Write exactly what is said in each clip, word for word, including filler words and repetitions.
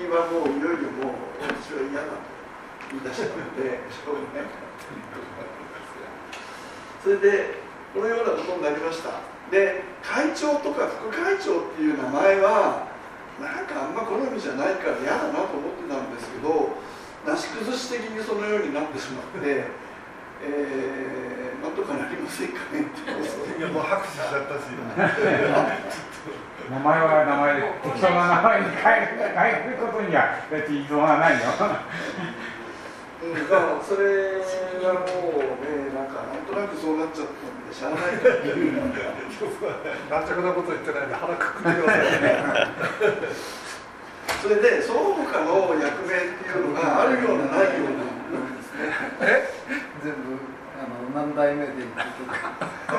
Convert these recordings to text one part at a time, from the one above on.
はもういよいよもう私は嫌だと言い出したのでしょうがないかなということなんですが、それでこのようなことになりました。で、会長とか副会長っていう名前はなんかあんま好みじゃないから嫌だなと思ってたんですけど、なし崩し的にそのようになってしまって、えー、なんとかなりませんかねっていやもう拍手しちゃったし名前は名前で適当な名前に変える、変えることには別に依存はないようん、まあそれはもうね、なんかなんとなくそうなっちゃったんでしゃあないかっていうなんちゃくなこと言ってないんで腹くくってくださいねそれでその他の役名っていうのがあるようなないようななんですね。 え全部あの何代目で言ってとか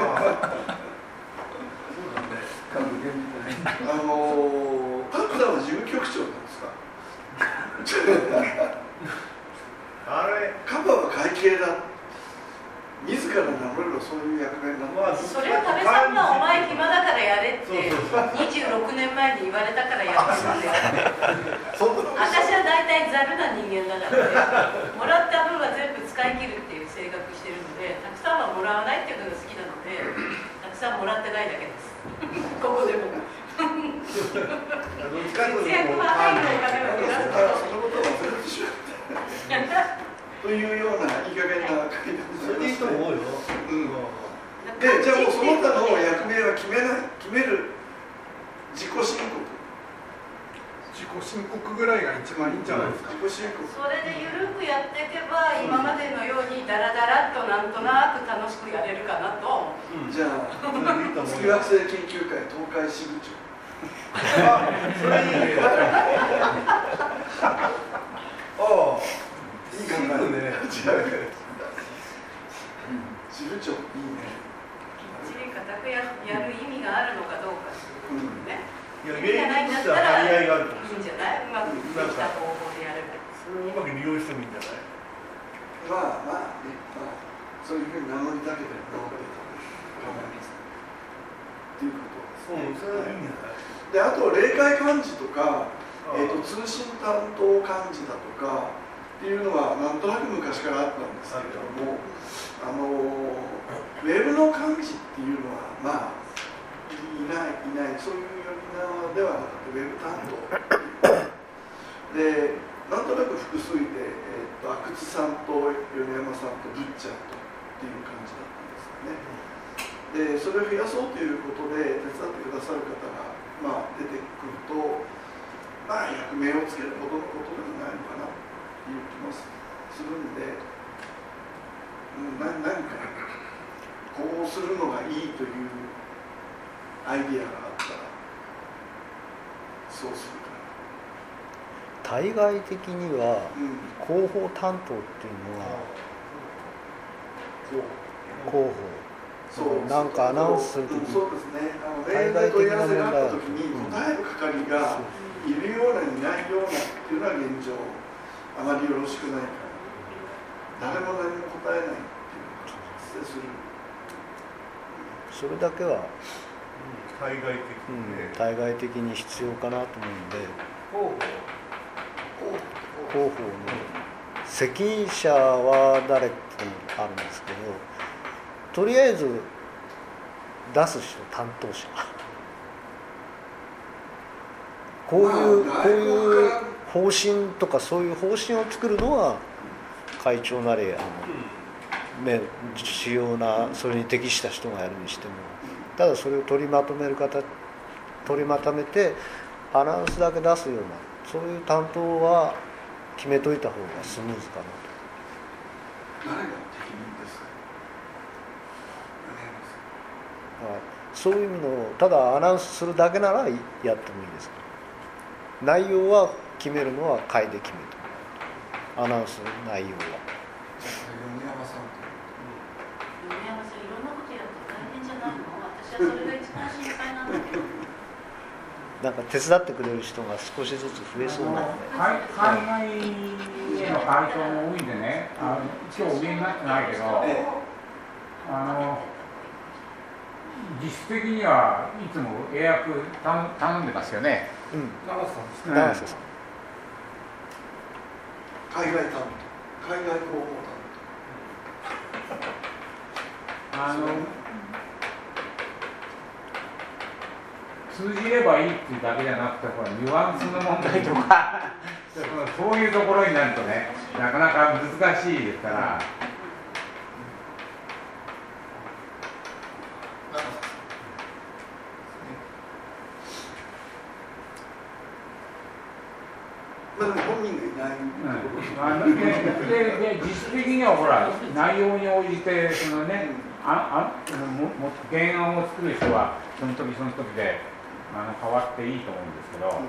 各現みたいな。 あのパクダは事務局長なんですかあれカバは会計だ、自ら名乗ればそういう役目になって、 それを多部さんがお前暇だからやれってにじゅうろくねんまえに言われたからやってるんだよ私は大体ざるな人間だからね、もらった分は全部使い切るっていう性格してるので、たくさんはもらわないっていうのが好きなので、たくさんもらってないだけですここでも節約は入るお金を減らすそのことを忘れてしまったというような、いい加減な会談でそれでいいと思うよ、 うん、で、じゃあもうその他の役名は決めない、決める自己申告自己申告ぐらいが一番いいんじゃないですか。 自己申告それで緩くやっていけば、今までのようにダラダラっとなんとなく楽しくやれるかなと、 うん、じゃあ月惑星研究会東海支部長あ、それいいねああいい考えね。 支部長いいね。 きっちり固くやる意味があるのかどうかっていうことね。 いや、 意味がないんだったらいいんじゃない？うまくできた方法でやれば。 それをうまく利用してもいいんじゃない？ まあまあね、まあそういうふうに名乗りたければ名乗れたら構いません。っていうことですね。 うん、それはいいんじゃない？ で、あと霊界幹事とか、えーと、通信担当幹事だとかっていうのはなんとなく昔からあったんですけれども、あのウェブの幹事っていうのはまあいないいないそういう呼び名ではなくてウェブ担当で、なんとなく複数いて、えーと、阿久津さんと米山さんとブッチャーとっていう感じだったんですよね。で、それを増やそうということで手伝ってくださる方がまあ出てくると、まあ役名をつけるほどのことでもないのかなという気もするんで、うん、な何かこうするのがいいというアイディアがあったらそうするかな。 対外的には広報担当っていうのは、広報そうなんかアナウンスするときに、 そうですね、あの例外問い合わせがあったときに答える係がいるような、いないようなっていうのは現状あまりよろしくないから、誰も何も答えないっていうのが発生する。 それだけは、 対外的に、 うん、対外的に必要かなと思うんで、広報の責任者は誰ってあるんですけど、とりあえず出す人、担当者こういう、こういう方針とかそういう方針を作るのは会長なりあの、ね、主要なそれに適した人がやるにしても、ただそれを取りまとめる方、取りまとめてアナウンスだけ出すようなそういう担当は決めといた方がスムーズかなと。 誰が適任ですか？ そういう意味の、ただアナウンスするだけならやってもいいですけど、内容は決めるのは会で決めてもらうと、アナウンスの内容は。 米山さんと米山さん、いろんなことやって大変じゃないの？私はそれが一番心配なんだけど。 なんか手伝ってくれる人が少しずつ増えそうなので、 海外への回答も多いんでね、あの一応お見えになってないけど、あの実質的にはいつも英訳頼んでますよね。 うん、 長瀬さんですね。 長瀬さん。 海外担当、海外広報担あの通じればいいっていうだけじゃなくて、これニュアンスの問題とかそういうところになるとね、なかなか難しいですから。 まあ、でも本人がいない、 うん、で, で, で実質的にはほら内容に応じてそのね、ああもも原案を作る人はその時その時であの変わっていいと思うんですけど、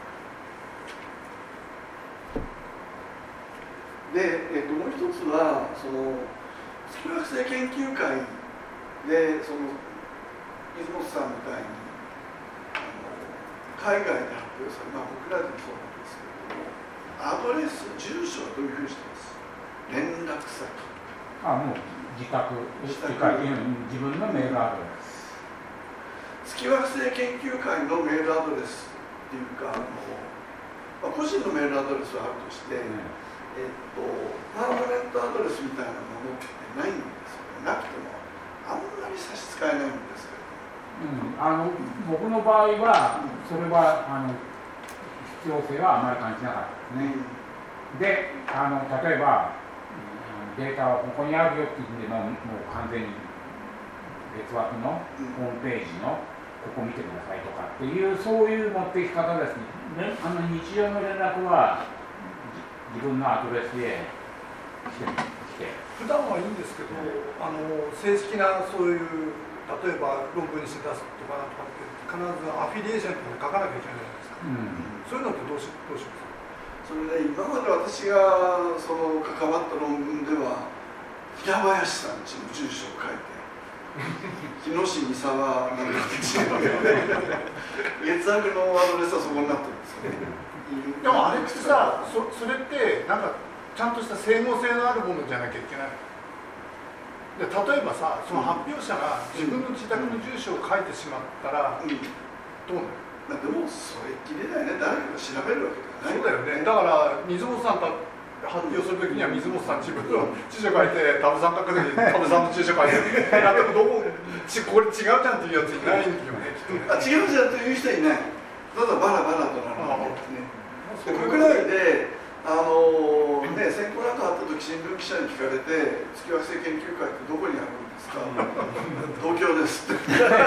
うん、で、えー、ともう一つはその月惑星研究会でその水本さんみたいにあの海外で発表され、まあ、僕らでもそうなんですけども、アドレス、住所はどういうふうにしてます？連絡先。 あ、もう自宅、自宅自分のメールアドレス。 月惑星研究会のメールアドレスっていうか、あの、まあ、個人のメールアドレスはあるとして、うん、えっと、パーマネントアドレスみたいなものってないんですよね。なくてもあんまり差し支えないんですけど。 うん、あの僕の場合は、それはあの必要性はあまり感じなかったですね。うん、であの、例えば、データはここにあるよっていうのでも、もう完全に別枠のホームページのここ見てくださいとかっていう、そういう持っていき方ですね。あの日常の連絡は自分のアドレスへ来てきて。 普段はいいんですけど、あの正式なそういう例えば論文にして出すとかなんとかって必ずアフィリエーションって書かなきゃいけないじゃないですか。うん、そういうのってどうしどうしますか？ それで、ね、今まで私がその関わった論文では平林さんちの住所を書いて日野市三沢なんかって違う月額のアドレスはそこになってるんですよね。 でもあれってさ、そ, それってなんかちゃんとした整合性のあるものじゃなきゃいけない。で例えばさ、その発表者が自分の自宅の住所を書いてしまったら、うん、どうなる？ まあ、でもそれっきりだよね。誰かが調べるわけじゃない。 そうだよね。だから水本さんが発表するときには水本さん自分の住所書いて、タブさん書くときにタブさんの住所書いて、だってどこちこれ違うじゃんっていうやついないんだよね。 あ、違うじゃんという人いない。ただバラバラとなるわけですね。国内であのー、ね、選考なんかあったとき新聞記者に聞かれて、月惑星研究会ってどこにあるんですか？東京ですって。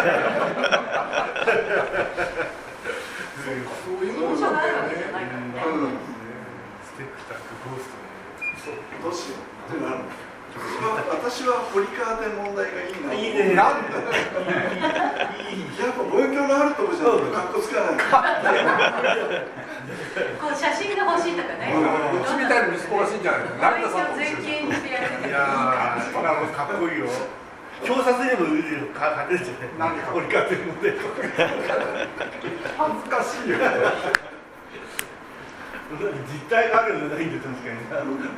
そういうものがあるわけじゃないからね。うん、 ステップタックゴーストね。 どうしようってなる。私は堀川で問題がいいな。 いいね。なんだ。 やっぱ望遠鏡のあるとこじゃないとかっこつかない。 こう写真が欲しいとかね。 うちみたいにみすぼらしいんじゃないの？ 望遠鏡全景にしてやる。 いやー、それはもうかっこいいよ。表札でもいいよ。か勝てるじゃない。なんか堀川で問題とか。恥ずかしいよ。実態があるんじゃないんで確かに。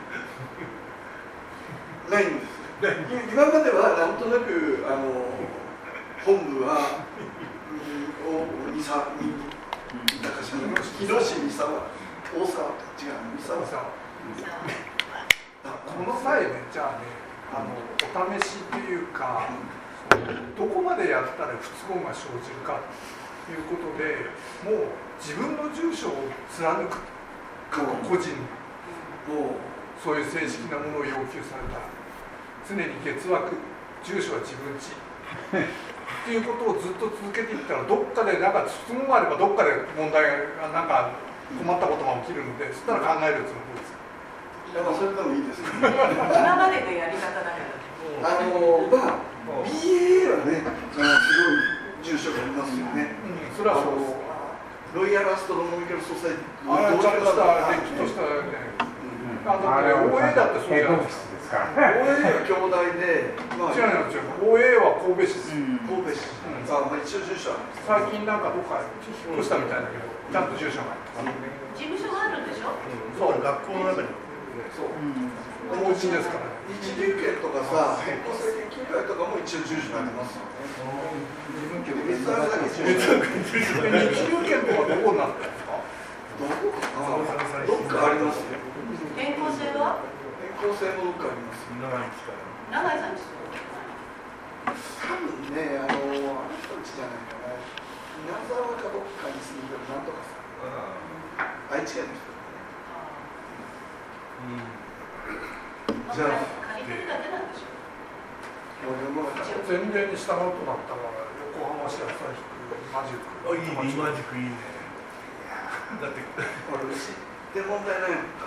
ないんです。今まではなんとなくあの本部は三沢三鷹市の日野市三沢大沢違う三沢さん。 この際ね、じゃあね、あのお試しっていうか、どこまでやったら不都合が生じるかということで、もう自分の住所を貫く各個人もそういう正式なものを要求されたら。常に月枠、住所は自分家っていうことをずっと続けていったら、どっかでなんか質問があればどっかで問題がなんか困ったことが起きるので、そしたら考えるつもりですか？ いや、まあそれでもいいですね。 今までのやり方だから。 あのまあ ビーエー はね、すごい住所がありますよね。 うん、それはそうです。 ロイヤルアストロノミカルソサイティ。 あれちゃんとしたれっきとしたね。あの オーエー だってそうじゃないですか。 オーエー は兄弟で、まあ、 違う違う、オーエー は神戸市です。 神戸市。あ、まあ一応住所は最近なんかどっか引っ越したみたいだけど、ちゃんと住所がある。 事務所があるんでしょ？ そう、学校の中に。そう。お家ですから。 一流圏とかさ、変更性研究会とかも一応住所がありますよね。自分家で別あるだけ住所。 一流圏とかどこになってるんですか？ どこかな？どっかありますよ。 変更性長いですから永井さんちと多分ね、あの、あの人たちじゃないかな、稲沢かどっかに住んでるなんとかさん、愛知県の人だね。じゃあ、 借りてるだけなんでしょもう世の中前例に従うとなったら横浜市旭区マジックあ、いいね、マジックいいね。だって俺知って問題ないのか。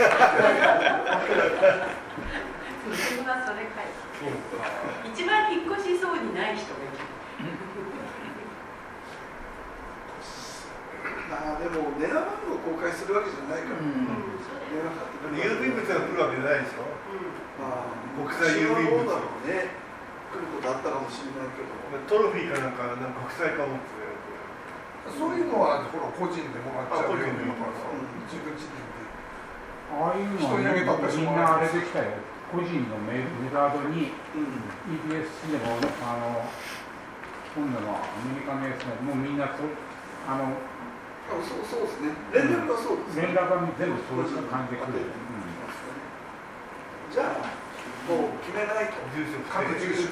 自分はそれかい。 そうか。 一番引っ越しそうにない人がいる。 まあでも電話番号公開するわけじゃないから。 うん電話かけて郵便物が来るわけじゃないでしょ。 まあ国際郵便物どうだろうね。来ることあったかもしれないけど。 トロフィーかなんかなんか国際化もって。 そういうのはほら個人でもらっちゃうよねあ個人でだからさ、 うん自分自分でああいうのはみんなあれできたよ。個人のメメダードに イーピーエス でもあの今度のアメリカのやつももうみんなそあのあ、そうそうですね。連絡はそうですね。 連絡が全部そういう感じで来る。 じゃあもう決めないと。 住所各住所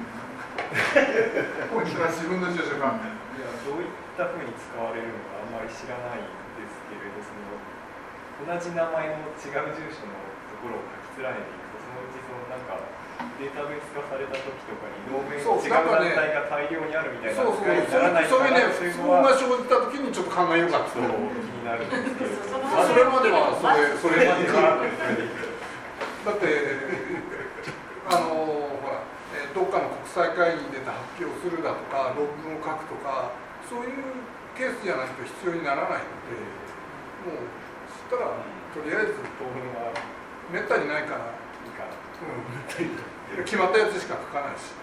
本人は自分の住所がいや、どういったふうに使われるのかあんまり知らないんですけれど、その同じ名前の違う住所のところを書き連ねていくと、そのうちそのなんかデータベース化された時とかに同名そう違う団体が大量にあるみたいなそうそう扱いにならないそういうねという不のは幸が生じた時にちょっと考えようかってそう気になるんですけれど、 それまではそれそれまでははだってあのほら、えー、どっかの国際会議に出て発表するだとか論文を書くとかそういうケースじゃないと必要にならないので、もうそしたらとりあえず当分はめったにないから、 いいかな。 うん、決まったやつしか書かないし。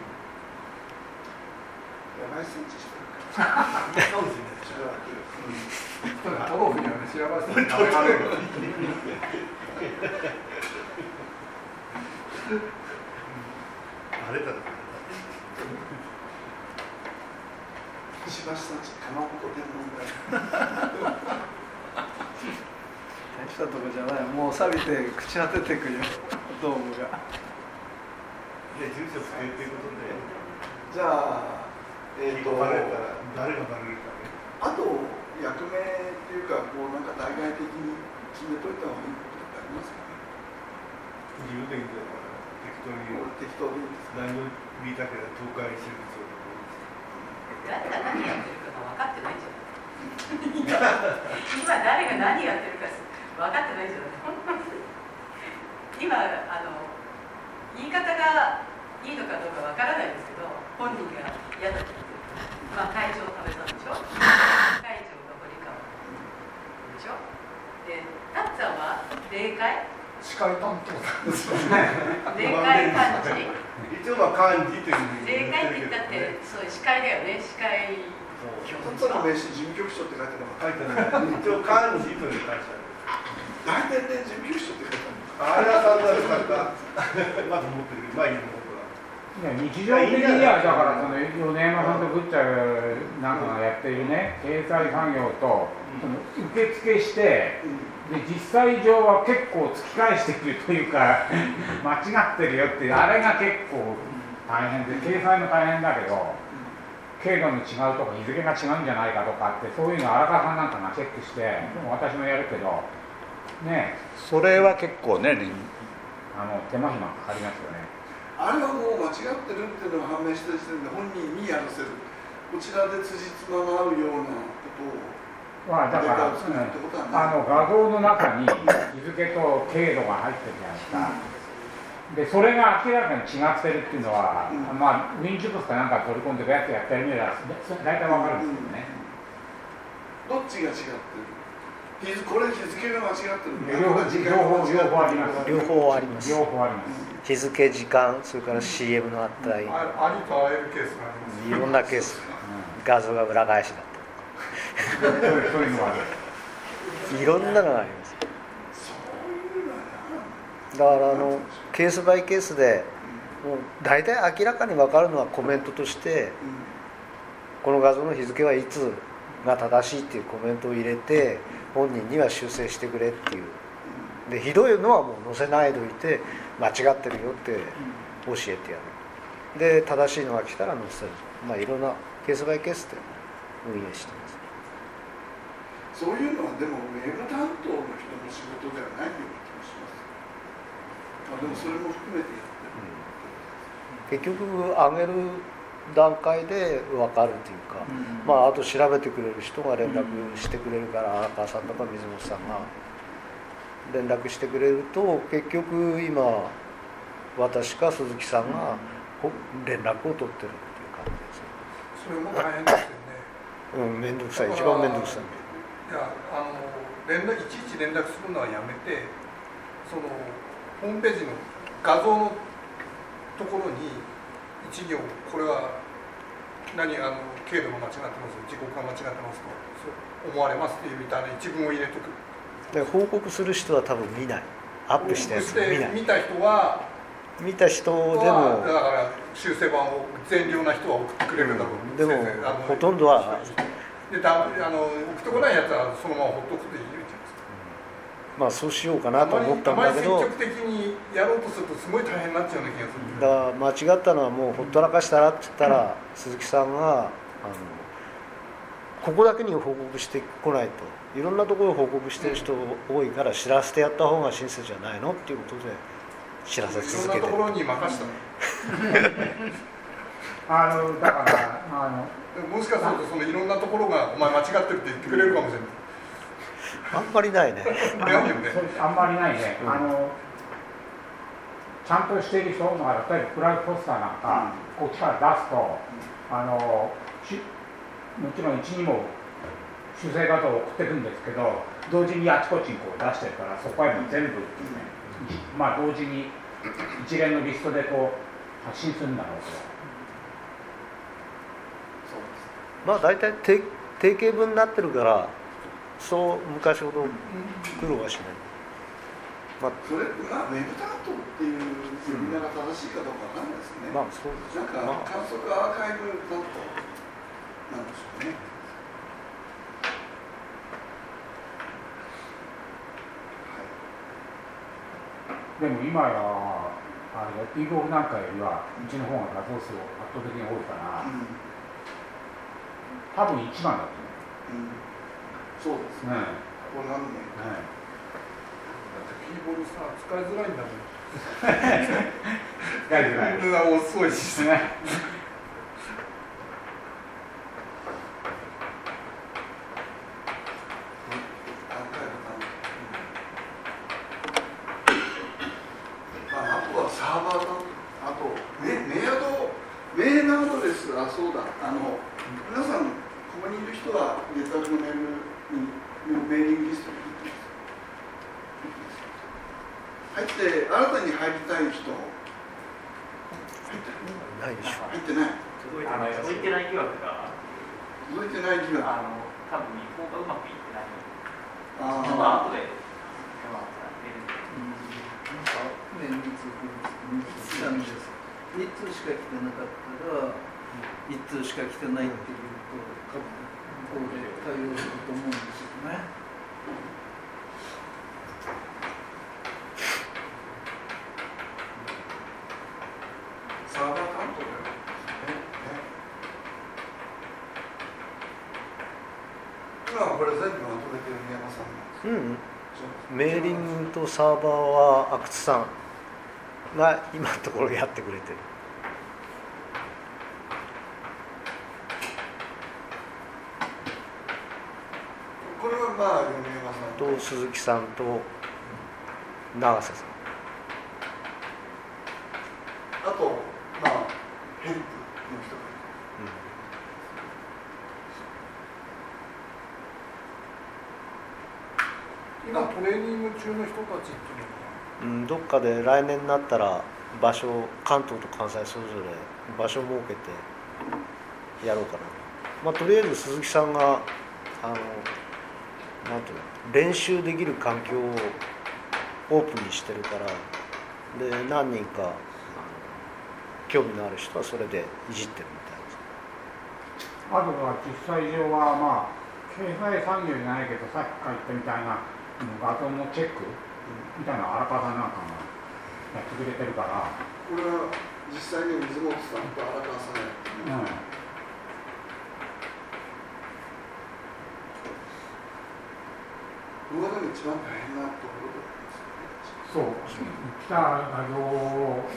やばいセンチしてるから。 かもしれないでしょ。 トロフィーはね、調べて食べられる。 あれだろ。 石橋さんちかまぼこ天文台。 大したとこじゃない。もう錆びて朽ち果ててくよ、ドームが。 で、住所不定っていうことで。 じゃあ、えっと、 バレたら誰がバレるかね。 あと役名っていうか、こうなんか対外的に決めといた方がいいことってありますかね。 自分的に適当に適当でいいですか。 何を見たけど東海支部長誰が何やってるか分かってないんじゃない今誰が何やってるか分かってないんじゃない今あの言い方がいいのかどうか分からないですけど、本人が嫌だって言ってる。まあ会長を食べたんでしょ。会長が堀川でしょ。で、タッツァンは霊界司会担当なんですよ霊界幹事一応まあ幹事というふうに霊界って言ったってそういう司会だよね。司会タッツァの名刺事務局長って書いてなかった。 書いてない一応幹事という会社大体ね、事務局長って書いてあれはさんだろうかまず持ってるまあいいの僕はいや日常的にはだからその米山さんとグッチャなんかがやっているね経済産業とその受付してで実際上は結構突き返してくるというか間違ってるよっていうあれが結構大変で経済も大変だけど経度の違うとか日付が違うんじゃないかとかってそういうの荒川さんなんかがチェックして私もやるけどねそれは結構ねあの手間暇かかりますよね。 あれはもう間違ってるっていうのが判明した時点で本人にやらせる。こちらで辻褄の合うようなことをまあ、だから、うん、あの画像の中に日付と経度が入ってるじゃないですか。でそれが明らかに違ってるっていうのは、うん、まあウィンチュクスかなんか取り込んでどうやってやってるみたいな大体わかるんですけどね、 うん、どっちが違ってる？これ日付が間違ってる。 両方両方あります。 両方あります。 両方あります。 日付時間それから シーエム のあったり、 うん、ありとあらゆるケースがあります。 いろんなケース、うん、画像が裏返しだったそういうのがあるいろんなのがあります。だからあのケースバイケースでもう大体明らかに分かるのはコメントとしてこの画像の日付はいつが正しいっていうコメントを入れて本人には修正してくれっていうでひどいのはもう載せないでおいて間違ってるよって教えてやる。で正しいのが来たら載せる。まあいろんなケースバイケースで運営してます。 そういうのはでもウェブ担当の人の仕事ではないような気がします。あでもそれも含めてやってる、 うん、結局上げる段階で分かるというか、うん、まああと調べてくれる人が連絡してくれるから、荒川さんとか水本さんが連絡してくれると、結局今私か鈴木さんが連絡を取ってるっていう感じです。 それも大変ですよね。 うん、面倒くさい、一番面倒くさい。 いやあの連絡いちいち連絡するのはやめて、そのホームページの画像のところに一行これは何あの経度が間違ってます、時刻が間違ってますとそう思われますっていうみたいな一文を入れとく。 で報告する人は多分見ない。アップしたやつ見ない。 見た人は見た人でもだから修正版を善良な人は送ってくれるだろう、 うん、でもほとんどはでだあの送ってこないやつはそのままほっとくといいじゃないですか。 まあそうしようかなと思ったんだけど、 あまり積極的にやろうとするとすごい大変になっちゃうような気がする。 だから間違ったのはもうほったらかしたらって言ったら、うん、鈴木さんがあのここだけに報告してこないと、いろんなところを報告してる人多いから知らせてやった方が親切じゃないのっていうことで知らせ続けてる。 いろんなところに任したのあのだからあのもしかするとそのいろんなところがお前間違ってるって言ってくれるかもしれない。 あんまりないね。 ないよね。 あんまりないね。 うん、 あのちゃんとしている人が例えばプライポスターなんか、うん、こっちから出すと、うん、あのしもちろんうちにも修正画像を送ってくるんですけど、同時にあちこちにこう出してるから、そこへも全部、ね、まあ同時に一連のリストでこう発信するんだろうと。 まあ大体定型文になってるからそう昔ほど苦労はしない。 まあ、それまあウェブ担当っていう呼び名が正しいかどうかわかんないですね。 まあそうです。 なんか、まあ、観測アーカイブ担当なんでしょうね。 でも今やあれ ピーゴー なんかよりはうちの方が画像数圧倒的に多いから、うん、多分一番だと思う、うん、そうですね、これ何年か、 ね、だって ピーゴー さ使いづらいんだもん使いづらい遅いしねあ、そうだ。あの皆さんここにいる人はネットワークのメールにメーリングリストに入って入って新たに入りたい人入ってないでしょ。 入ってない。 届いてない届いてない疑惑が届いてない疑惑。 あの多分日本がうまくいってない。 ああ。 まあ後で。 連日来たんです。一通しか来てなかったら。一通しか来てないっていうと、多分向こうで対応すると思うんですよね。 サーバー担当だよ。今はこれ全部まとめてる宮山さんなんです。 うん。メーリングとサーバーは阿久津さんが今のところやってくれてる。 これはまあ米山さんと鈴木さんと永瀬さん、 あとまあヘルプの人がいる、うん、今トレーニング中の人たちっていうのは、 うん、どっかで来年になったら場所関東と関西それぞれ場所を設けてやろうかな。まあとりあえず鈴木さんがあのなんていうの練習できる環境をオープンにしてるから、で何人かあの興味のある人はそれでいじってるみたいです。 あとは実際上はまあ経済産業じゃないけどさっき言ったみたいな画像のチェックみたいな荒川さんなんかがやってくれてるから。 これは実際に水本さんと荒川さんやってる、うん、動画でも一番大変なところですよね。 そう、来た画像を、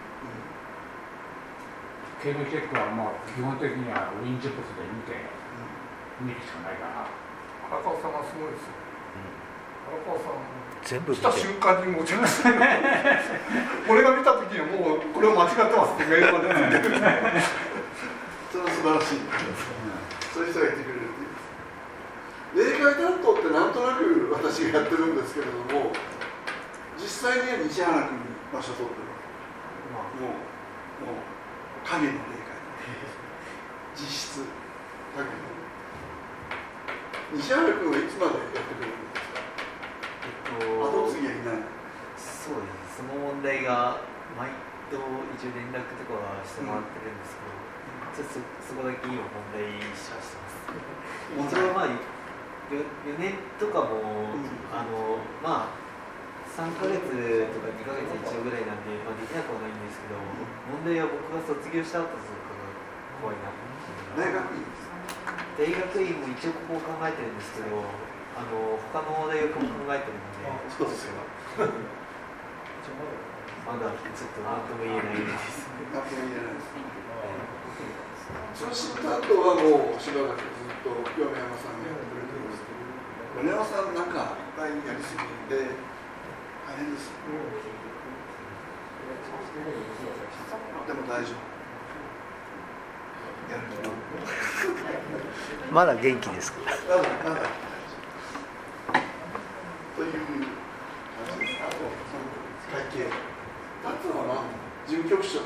経路チェックはまあ基本的にはインチェックスで見て、うん、見るしかないから。 荒川さんはすごいですよ。荒川さん全部来た瞬間にもう自分俺が見た時にはもうこれを間違ってますってメールが出てくる。 それは素晴らしい。そういう人がいてくれるっていう。霊界担当ってなんとなく私がやってるんですけれども、実際には西原君に場所取ってる。まあ、もう、もう影の霊界。実質影の。西原君はいつまでやってくれるんですか。後継ぎはいない。 そうですね。その問題が毎度一応連絡とかはしてもらってるんですけど、うん、ちょっと そ, そこだけ今問題視はしてます。一応まあよねんとかも、うん、あのまあさんかげつとかにかげつ一応ぐらいなんで、まあ、できなくはないんですけど、うん、問題は僕が卒業した後とかが怖いな。 大学院大学院も一応ここを考えてるんですけど、あの他の大学も考えてるので、 うん、そうですよ。 まだちょっと何とも言えないです。 何とも言えないです。通信担当はもうしばらくずっと米山さんがやってくれてるんですけど、米山さんなんかいっぱいやりすぎで大変です。でも大丈夫。やるとまだ元気ですか。 まだまだ。という感じです。あとその会計。あとはまあ事務局長。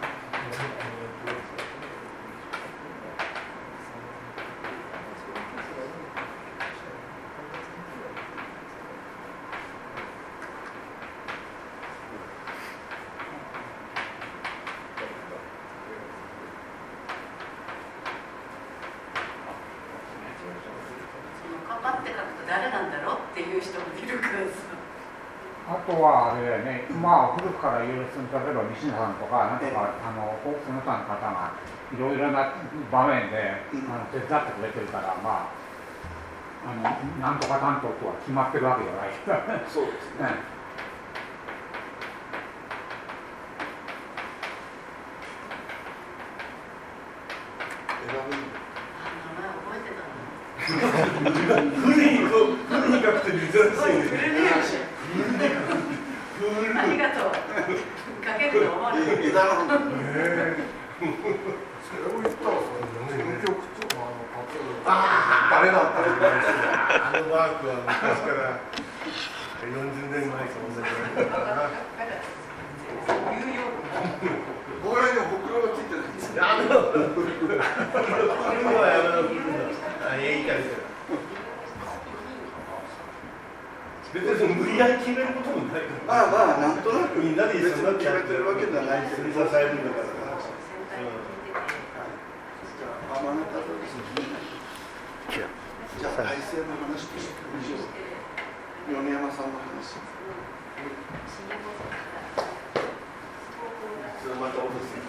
あとはあれだよね、まあ古くからいろいろ例えば西野さんとか、なんとか、あのその他の方がいろいろな場面で、うん、あの手伝ってくれてるから、まあ、あのなんとか担当とは決まってるわけじゃないけど、 そうですね。 フルにこうフルに書くと珍しいね。 ありがとう。かけると思わない。 枝の。 それを言ったらその事務局長のあのパトロール。誰だったあのマークは昔からよんじゅうねんまえかもしれないからな。 僕らにもほくろがついてないんですよ。 あのほくろはやめろ。あ、いいからですよ。別に無理やり決めることもないから。 まあまあなんとなくみんなで別に決めてるわけじゃないけど、支えるんだから。じゃあ天野方ですね。じゃあ体制の話として以上米山さんの話。またおですね。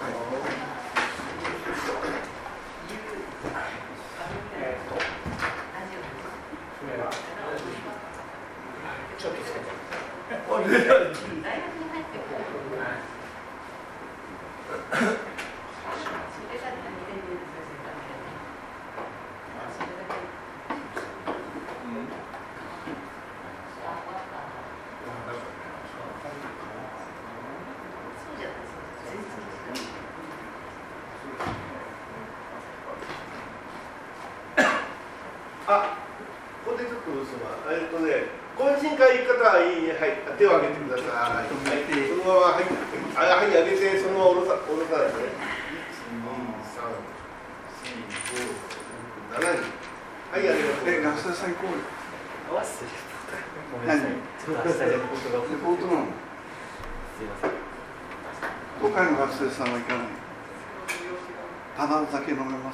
ちょっとつけて。大学に入ってくる。 あ、ここでちょっと嘘は、えっとね、懇親会行く方はいいね、はい、手を挙げてください。そのまま、はい、はい、上げて、そのまま下ろさ、下ろさないでね。いち、に、さん、よん、ご、ななにん。はい、ありがとう。 え、学生さん行こうよ。 あ、失礼しました。ごめんなさい。ちょっと明日レポートが。 レポートなの。 すいません。 今回の学生さんは行かない。ただ酒飲めます。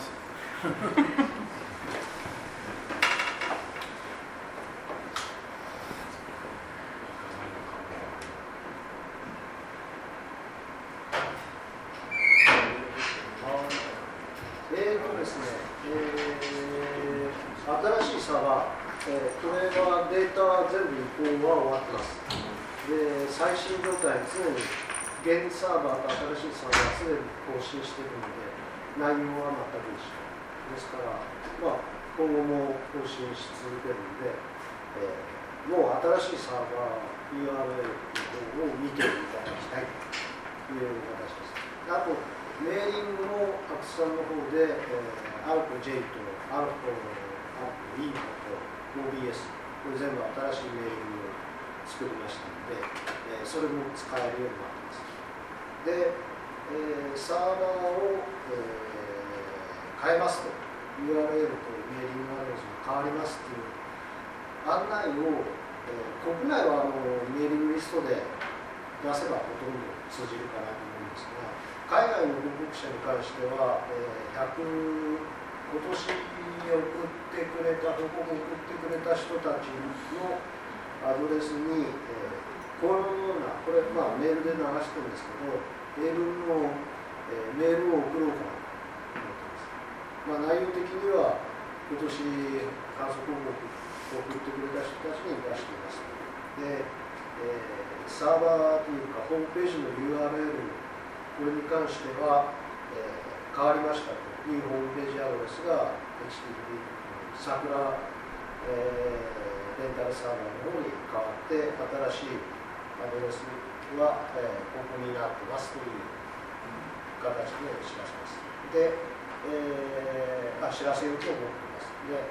サーバー、えー、これはデータは全部移行は終わってます。で、最新状態に常に現サーバーと新しいサーバーは常に更新しているので、内容は全く一緒ですから、まあ、今後も更新し続けるので、えー、もう新しいサーバー ユーアールエル の方を見ていただきたいという形です。あと、メーリングもアクさんの方で、えー、アルコ J とアルコ、アルコ E と オービーエス、これ全部新しいメーリングを作りましたので、えー、それも使えるようになってます。で、えー、サーバーを、えー、変えますと、ユーアールエル とメーリングアドレスが変わりますという案内を、えー、国内はあのメーリングリストで出せばほとんど通じるかなと思うんですが、海外の報告者に関しては、えー、ひゃく今年送ってくれた、報告を送ってくれた人たちのアドレスに、えー、このような、これ、まあ、メールで流してるんですけど、英文の、えー、メールを送ろうかなと思ってます。まあ、内容的には、今年観測報告を送ってくれた人たちに出しています。で、えー、サーバーというか、ホームページの ユーアールエル、これに関しては、えー、変わりましたというホームページアドレスが エイチティーティーピー 桜、えー、レンタルサーバーの方に変わって新しいアドレスは、えー、ここになってますという形で知らせます。で、えー、あ知らせようと思っています。で、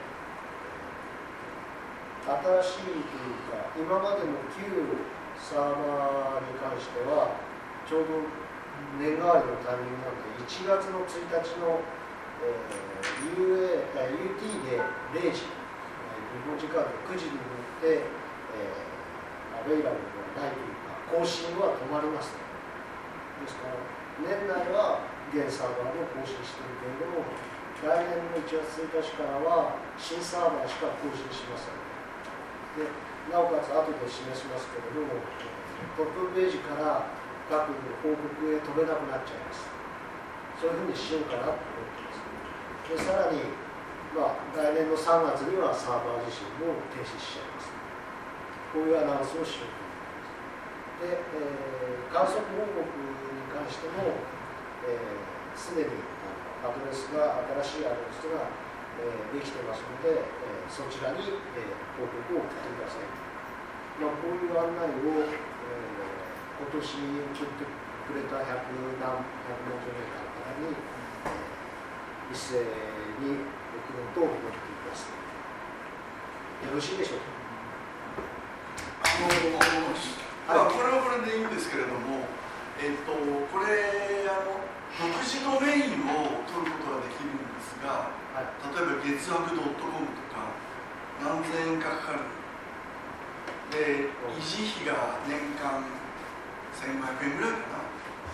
新しいというか今までの旧サーバーに関してはちょうど年替わりのタイミングなので、いちがつのついたちの、えー、ユーエー、ユーティー でれいじ、日本時間でくじによって、えー、アベイラブルではないというか、更新は止まります。ですから、年内は現サーバーを更新しているけれども、来年のいちがつついたちからは新サーバーしか更新しません。で、なおかつ後で示しますけれども、トップページから各報告へ飛べなくなっちゃいます。そういうふうにしようかなと思ってます。で、さらに、まあ、来年のさんがつにはサーバー自身も停止しちゃいます。こういうアナウンスをしようと思ってます。で、えー、観測報告に関しても、す、えー、で、にあのアドレスが、新しいアドレスが、えー、できてますので、えー、そちらに、えー、報告を送ってください。まあ、こういう案内を、えー今年送ってくれたひゃくなんぼんじゅうメーターからに、えー、一斉に送ろうと思っています。よろしいでしょうか。 あの、はい、これはこれでいいんですけれども、えっと、これあの、独自ドメインを取ることができるんですが、はい、例えば月額 .com とか何千円かかかる。で、維持費が年間せんごひゃくえんぐらいかな。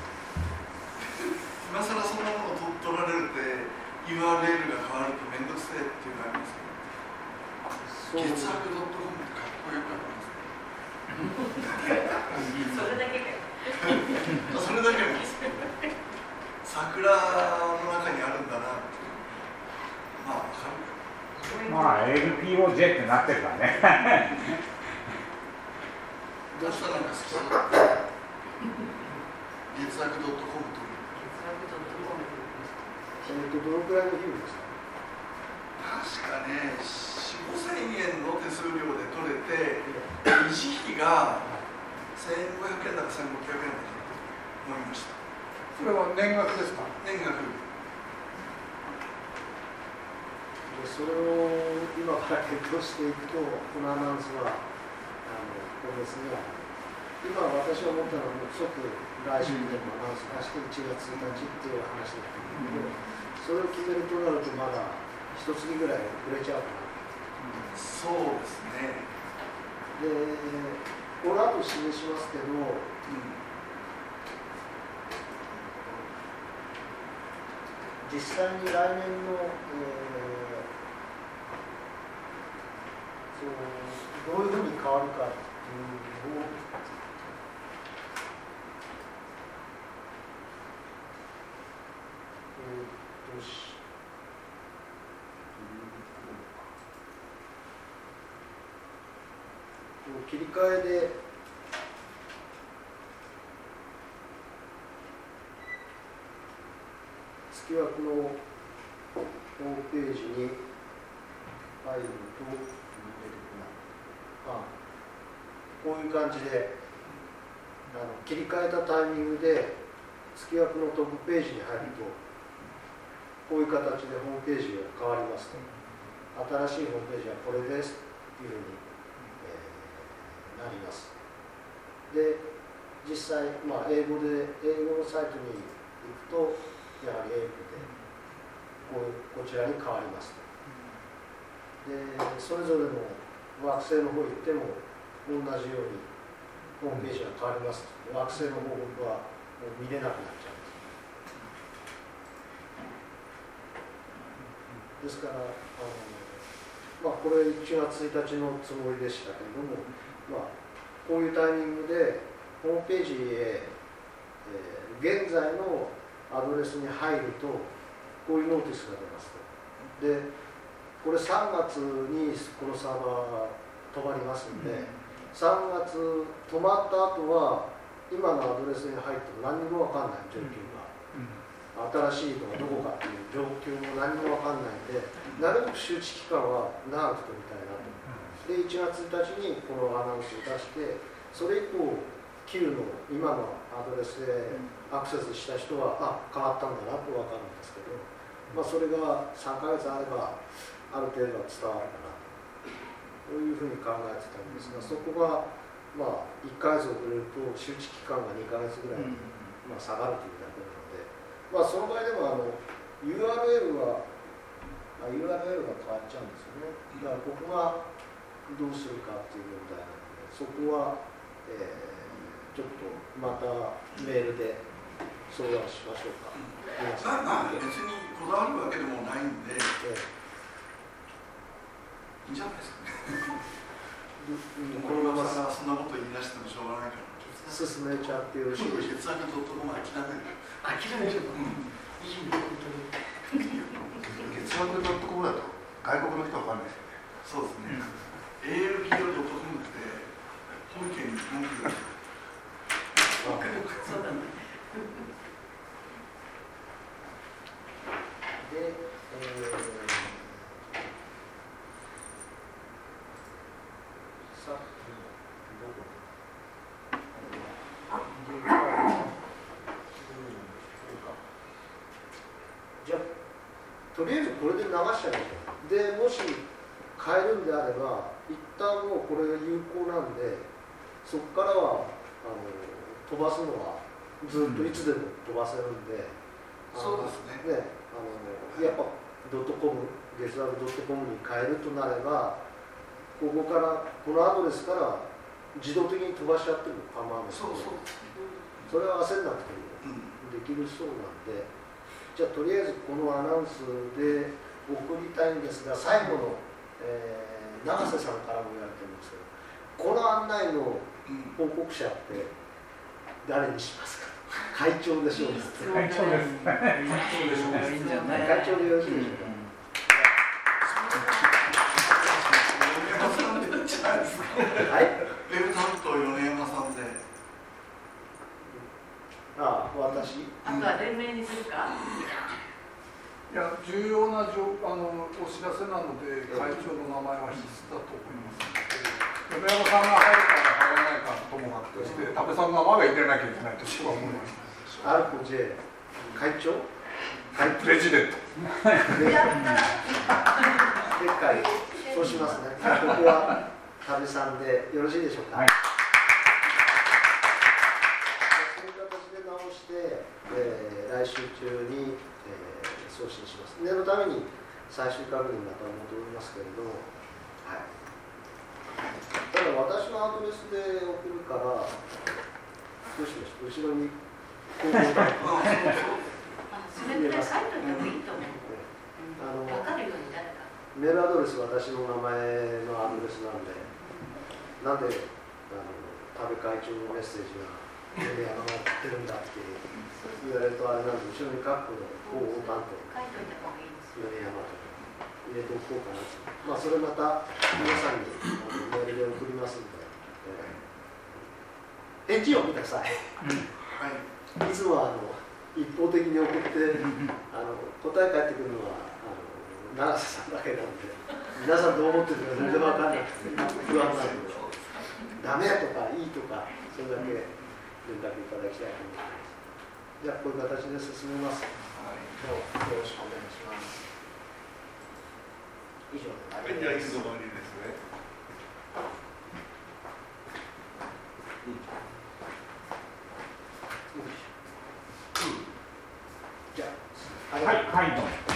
今更そんなものを取られるって ユーアールエル が変わると面倒くせえっていうのがありますけど、月額 .com ってかっこよくありますね。 それだけかよ。 それだけなんです。桜の中にあるんだなって。まあ分かる。 まあ エルピーオージェー ってなってるからね。 どうしたなんか好きそうだ。月額 .com という。 えっと、どのくらいの費用ですか？ 確かね、よん、ごせんえんの手数料で取れて、維持費がせんごひゃくえんだかせんろっぴゃくえんだかと思いました。 それは年額ですか？ 年額。 でそれを今から検討していくと、このアナウンスは、あの個別には、今私が思ったのは、即来週でもアナウンス出していちがつついたちっていう話だったんだけど、それを決めるとなると、まだ一月ぐらい遅れちゃうかな。 そうですね。 で、この後示しますけど、うん、実際に来年の、えー、そうどういうふうに変わるかっていうのを、えー、とし切り替えで月枠のホームページに入るとあこういう感じであの切り替えたタイミングで月枠のトップページに入るとこういう形でホームページが変わりますと新しいホームページはこれですというふうに、えー、なります。で実際、まあ、英語で英語のサイトに行くとやはり英語でこうこちらに変わりますと。でそれぞれの惑星の方に行っても同じようにホームページが変わりますと。惑星の方はもう見れなくなっちゃうんです。ですからあの、まあ、これいちがつついたちのつもりでしたけれども、まあ、こういうタイミングでホームページへ、えー、現在のアドレスに入るとこういうノーティスが出ますと。でこれさんがつにこのサーバー止まりますので、さんがつ止まった後は今のアドレスに入っても何にも分かんない状況が、新しいのがどこかっていう状況も何にも分かんないんで、なるべく周知期間は長く取りたいなと。でいちがつついたちにこのアナウンスを出して、それ以降旧の今のアドレスでアクセスした人はあ変わったんだなと分かるんですけど、まあ、それがさんかげつあればある程度は伝わるかなというふうに考えてたんですが、そこがまあいっかげつ遅れると周知期間がにかげつぐらいまあ下がるというだけなので、まあ、その場合でもあの ユーアールエル は、まあ、ユーアールエル が変わっちゃうんですよね。だからここがどうするかっていう問題なので、そこは、えー、ちょっとまたメールで相談しましょうか。 なな別にこだわるわけでもないんで、えーいいんじゃないですかね。このままさそんなこと言い出してもしょうがないから進めちゃってよろしいでしょうか。 月額ドットコム諦める。 諦めちゃう。いいね、本当に。月額ドットコムだと外国の人は分かんないですよね。 そうですね。エーエルピーオードットコム って本家に文句がある。 そうだね。 で、えーじゃあとりあえずこれで流しちゃいましょう。でもし変えるんであれば一旦もうこれが有効なんで、そこからはあの飛ばすのはずっといつでも飛ばせるんで、 うん、そうですね。 ねあのやっぱドットコム月額ドットコムに変えるとなれば、ここからこのアドレスから自動的に飛ばしちゃっても構わない。 そうそう。 それは焦んなくてもできるそうなんで、じゃあとりあえずこのアナウンスで送りたいんですが、最後の、えー、永瀬さんからも言われてるんですけど、この案内の報告者って誰にしますか。会長でしょうか。 会長です。 会長でしょうか。いいんじゃない。 会長でよろしいでしょうか。はい。 ウェブ担当米山さんで。 ああ、私。 あとは連名にするか。 いや、重要なじょあのお知らせなので、会長の名前は必須だと思いますので、米山さんが入るか入らないかともかくとして、多部さんの名前は入れなきゃいけないと僕は思います。 アルコ J 会長。 プレジデント。 でっかい。そうしますね。ここは多部さんでよろしいでしょうか。はい、そういう形で直して、えー、来週中に、えー、送信します。念のために最終確認また戻りますけれども、はい、ただ私のアドレスで送るから、どうしましょう。後ろにこういうそれくらい書いておいてもいいと思う。あの分かるように誰か。 メールアドレスは私の名前のアドレスなんで、なんであの多部会長のメッセージが米山が送ってるんだって言われるとあれなんで、後ろにカッコの広報担当書いといた方がいいです。 米山と入れておこうかなと。まあそれまた皆さんにあのメールで送りますんで、 返事をください。 はい。 いつもあの一方的に送ってあの答え返ってくるのはあの永瀬さんだけなんで、皆さんどう思ってるか全然分からなくて不安なんで、ダメとかいいとかそれだけ連絡いただきたいと思います。じゃあこういう形で進めます。 はい、どうぞよろしくお願いします。 以上ではい、じゃあ以上終わりですね。 じゃあ、 はい、はい、どうも。